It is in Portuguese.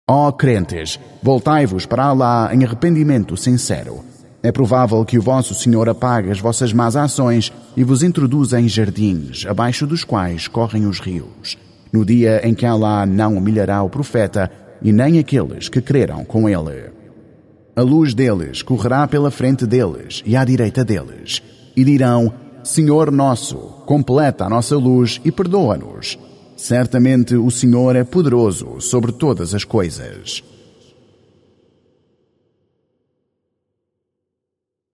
Ó crentes, voltai-vos para Alá em arrependimento sincero. É provável que o vosso Senhor apague as vossas más ações e vos introduza em jardins, abaixo dos quais correm os rios, no dia em que Alá não humilhará o profeta e nem aqueles que creram com ele. A luz deles correrá pela frente deles e à direita deles, e dirão: Senhor nosso, completa a nossa luz e perdoa-nos. Certamente o Senhor é poderoso sobre todas as coisas.